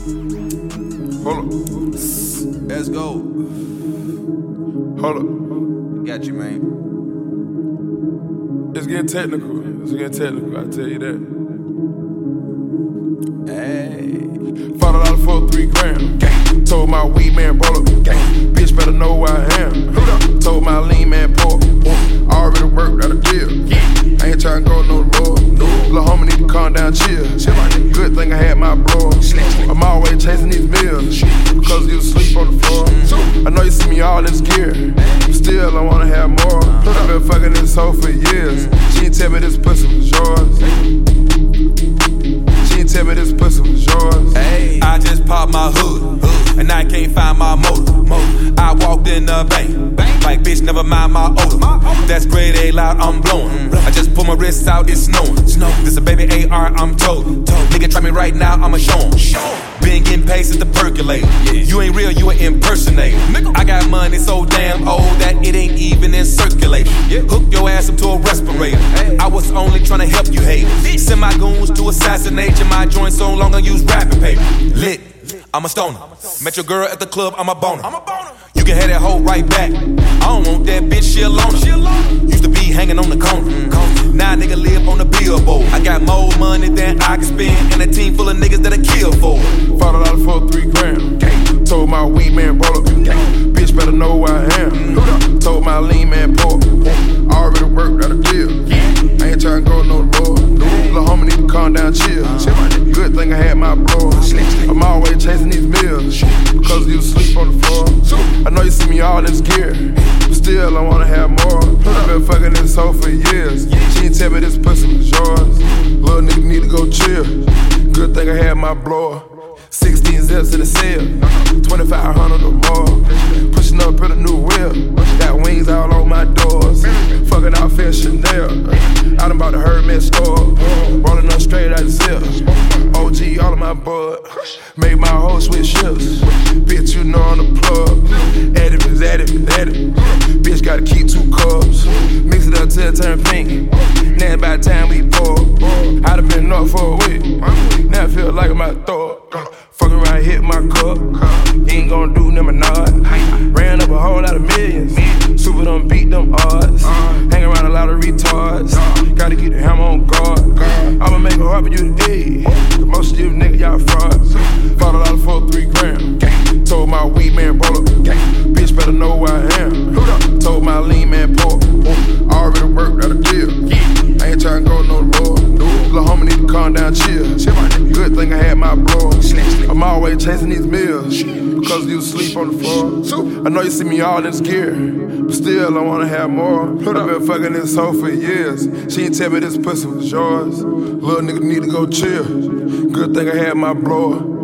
Hold up. Let's go. Hold up. Got you, man. It's getting technical. I tell you that. Hey. $5 for 3 grand. Told my weed man, roll up. Bitch better know who I am. Told my lean man, pork. Already worked out a deal. I ain't tryna go no more. Lil' homie need to calm down, chill. Good thing I had my blower. I'm always chasing these meals. Cause you sleep on the floor. I know you see me all in this gear. Still, I wanna have more. I've been fucking this hoe for years. She ain't tell me this pussy was yours. She ain't tell me this pussy was yours. Hey, I just popped my hood, and I can't find my motor. I walked in the bank, like bitch, never mind my odor. That's grade A loud, I'm blowing. I just pull my wrists out, it's snowing. This a baby AR, I'm told. Nigga, try me right now, I'ma show him. Been getting paid since the percolator. You ain't real, you an impersonator. I got money so damn old that it ain't even in circulation. Hook your ass up to a respirator. I was only trying to help you hate. Send my goons to assassinate you. My joint so long I use wrapping paper. Lit, I'm a stoner. Met your girl at the club, I'm a boner. You can have that hoe right back. I don't want that bitch, she alone. Used to be hanging on the corner. Now nigga live on the billboard. I got more money than I can spend, and a team full of niggas that'll kill for it. $5 for 3 grand. Told my weed man, roll up. Bitch better know who I am. Told my lean man, pork. Already worked out a deal. I ain't tryna go no more. Lil' homie need to calm down, chill. Good thing I had my blower. I'm always chasing these meals. Cause you sleep on the floor. I know you see me all in this gear. But still, I wanna have more. I've been fucking this hoe for years. She ain't tell me this pussy was yours. Little nigga need to go chill. Good thing I had my blower. 16 zips in the cell, 2,500 or more. Pushing up in a new whip, got wings all on my doors. Fucking out fair Chanel, I done bought the Hermes store. Rolling up straight out the zip, OG all of my bud. Make my whole switch ships, bitch you know I'm the plug. Addict is addict. Bitch gotta keep 2 cups, mix it up till it turn pink. Now by the time we pour, I done been up for a week. Now I feel like my throat. Fuck around, hit my cup. Ain't gon' do them or not. Ran up a whole lot of millions. Super done beat them odds. Hang around a lot of retards. Gotta keep the hammer on guard. I'ma make it hard for you today. Most of you niggas, y'all frauds. $5 for 3 grand. Told my weed man, roll up. Bitch better know who I am. Told my lean man, pork. Already worked out a deal. I ain't tryna go no more. Lil' homie need to calm down, chill. Good thing I had my blower. I'm always chasing these meals. Cause you sleep on the floor. I know you see me all in this gear. But still, I wanna have more. I've been fucking this hoe for years. She ain't tell me this pussy was yours. Little nigga need to go chill. Good thing I had my blower.